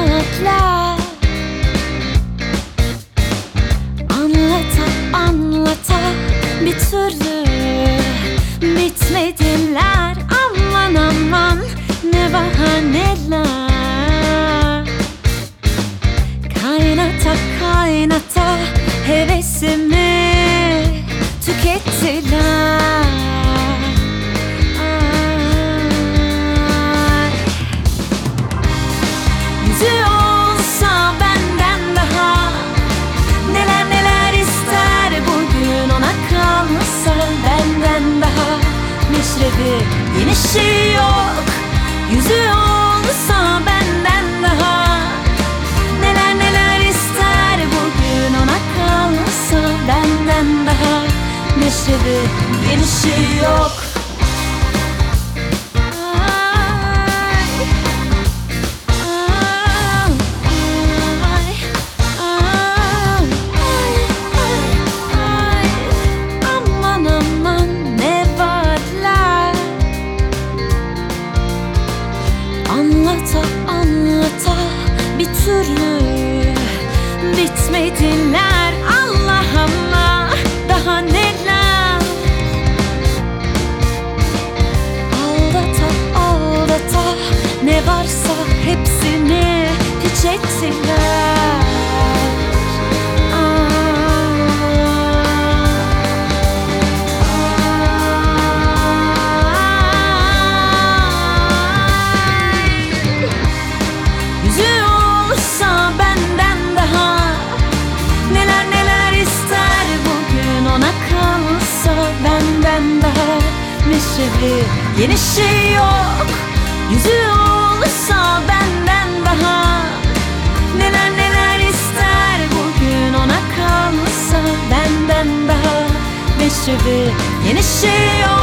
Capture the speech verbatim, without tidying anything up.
vaatler, anlata anlata bir türlü bitmediler. Aman aman ne bahaneler, kaynata kaynata hevesimi tükettiler. Ay. Yüzü olsa benden daha, neler neler ister bugün ona kalsa benden daha. Meşrebi yenişi yok, yüzü olsa benden daha, neler neler ister bugün ona kalsa benden daha. Meşrebi yenişi yok. Anlata anlata bir türlü bitmediler. Allah Allah daha neler, aldata aldata ne varsa hepsini hiç ettiler. Meşrebi yenişi yok, yüzü olsa benden daha, neler neler ister bugün ona kalsa benden daha. Meşrebi yenişi yok.